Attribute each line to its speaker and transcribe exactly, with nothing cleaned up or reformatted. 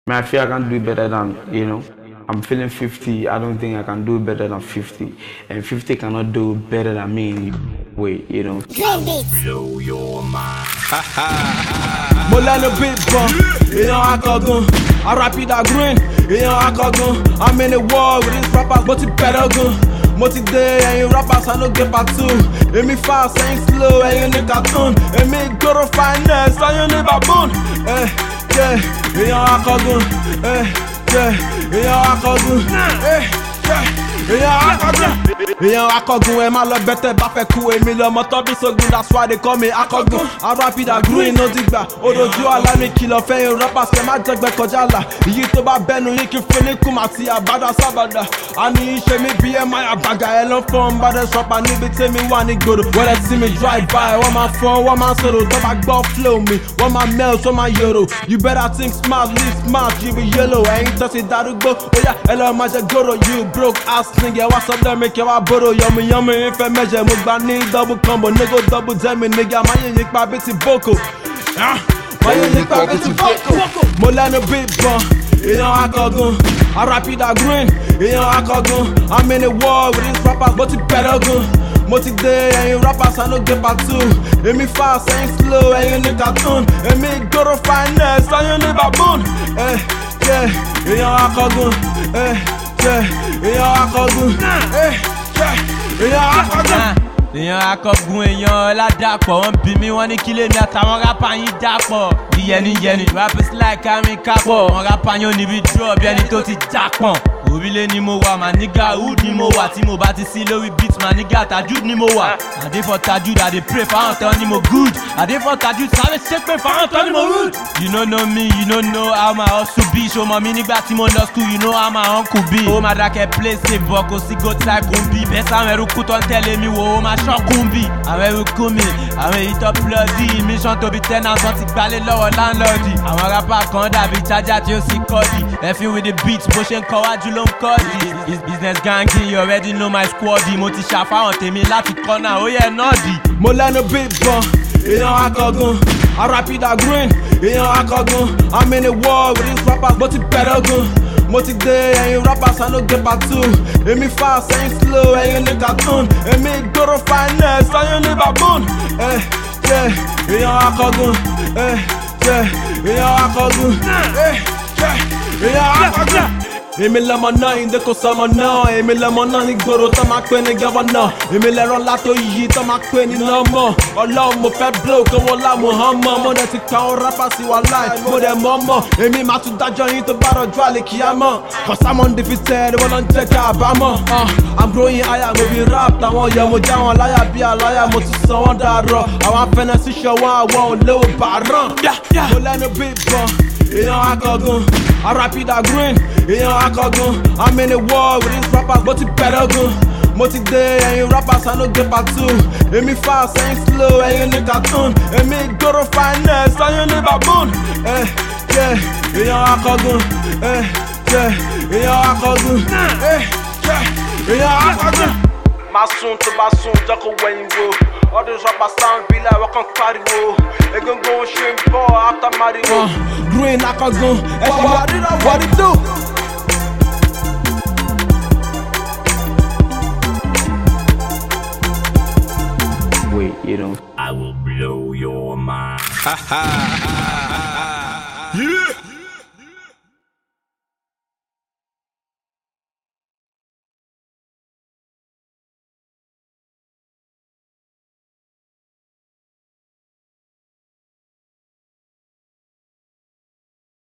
Speaker 1: I feel I can do better than, you know, I'm feeling fifty. I don't think I can do better than fifty. And fifty cannot do better than me. Wait, you know.
Speaker 2: Blow your mind.
Speaker 3: Molano beat bump, you know I can go. I rap it that green, you know I can go. I'm in the war with these rappers, but it better go. Multi day and you rappers, I don't get back to. And me fast and slow and you need cartoon. And me go to finance and you need baboon. Eh, yeah, you know I can go. Eh, yeah, you know I can go. Eh, yeah. Yeah, yeah, Akogun, and my love better back cool. And me love my top is so good, that's why they call me Akogun. I rap it, I green, no digba. Odo you allow me killer, fair rappers, can my jug back Kojala. You to my benu, you can feel it, come at see a bada sabada. I need to me be a my baga, hello from bada shop, and if it tell me one it good. When I see me drive by, one my phone, one my solo, tobacco ball flow me, one my mails, one my euro. You better think smart, live smart, you be yellow. I ain't touching that go. Oh yeah, hello, my jagoro, you broke ass. Nigga, what's up there, make your boro, yummy, yummy, if I measure, Mugani, double combo, nigga, double demi, nigga, my yank, my bitty vocal. My yank, my bitty vocal. Molano beat bump, you know I can go. I rap it that green, you know I can go. I'm in the war with these rappers, but it better go. Multi day and you rappers, I don't get back to. And me fast and slow and you need cartoon. And me go to finance and you need baboon. Eh, yeah, you know I can go. Eh. Èèyàn akọgun, èèyàn akọgun.
Speaker 4: Èèyàn akọgun èèyàn ládàpọ̀. Wọ́n bí mi wọ́n ní kí lèmi àtàwọn rápà yín dàpọ̀. Yẹni yẹni, rappers like àmì kápọ̀. Wọ́n rápà yín ò níbi dúró bí ẹni tó ti jápọ̀n. Orílẹ̀ ni mo wà, mà nígà hood ni mo wà. Tí mo bá ti sí lórí beat, mà nígà Tajud ni mo wà. I dey for Tajud, I dey pray fáwọn tán ni mo good. I dey for Tajud, sáré ṣépè fáwọn tán ni mo rude. You no know me, you no know how my hustle be. Ṣo mọ̀ mi nígbà tí mo lọ school, you know how my uncle be. Ó máa dákẹ́ play safe, bọ̀ kò sí go tycoon bí. Bẹ́ẹ̀ sáwọn ẹrú kú tán tẹ̀lé mi wò ó máa ṣọ́kùn bí. Àwọn ẹrú kú mi, àwọn èyí tó plọ́dì. Mission tóbi tenants wọ́n ti gbalé lọ́wọ́ láńlọ́ọ̀dì. Àwọn rapper kan dàbí charger tí ó sì kọ́ọ̀dì. Ẹ̀fín with the beat, bó ṣe ń kọ́ wájú ló ń kọ́ọ̀dì. It's business ganging, you already know my squaddy. Mo ti ṣàfáwọn tèmi láti kọ́nà, ó yẹ nọ́ọ̀dì.
Speaker 3: Molano beat bump, you know I can go. I rap it that green, you know I can go. I'm in the war with these rappers, but it better go. Multi day and you rappers, I don't get back to. And me fast and slow and you need cartoon. And me go to finance and you need baboon. Eh, yeah, you know I can go. Eh, yeah, you know I can go. Eh, yeah, you know I can go. Èmi lọmọ náà, ìdè kò sọmọ náà. Èmi lọmọ náà ní gbòòrò tó máa pè ní gọ́vọ̀nà. Èmi lẹ́rọ látó yìí tó máa pè ní lọ́mọ. Ọlọ́run mo fẹ́ blow kó wọ́n lámù hàn mọ́. Mo dẹ̀ ti pa àwọn rappers sí wa láì, mo dẹ̀ mọ́ mọ́. Èmi máa tún dájọ́ yín tó bá rọjò àlè kí á mọ̀. Cause I'm undefeated, wọ́n lọ ń jẹ́ ká àbámọ̀. I'm growing higher, mo fi rap táwọn yẹ mo já wọn láyà bí aláyà. Mo ti sọ wọ́n dàrọ̀. Àwọn afẹ́nẹ́ sí ṣọwọ́n àwọn olówó bàáràn. Mo lẹ́nu beat bump, èèyàn akọgun. I rap it that green, èèyàn akọgun. I'm in the war with these rappers, but it better go. Multi day and you rappers, I don't get back to. And me fast and slow and you need cartoon. And me go to finance and you need baboon. Eh, yeah, èèyàn akọgun. Eh, yeah, èèyàn akọgun. Eh, yeah, èèyàn akọgun. Máa sùn tó bá sùn, jọ́kọ̀ wẹ̀yìn wò. All those rappers sound be like wọ́n kàn pariwo. Egungun ṣe ń bọ̀ after mariwo. Green akọgun, ẹ ṣe what it do?
Speaker 1: Wait, you know.
Speaker 2: I will blow your mind.
Speaker 3: Yeah.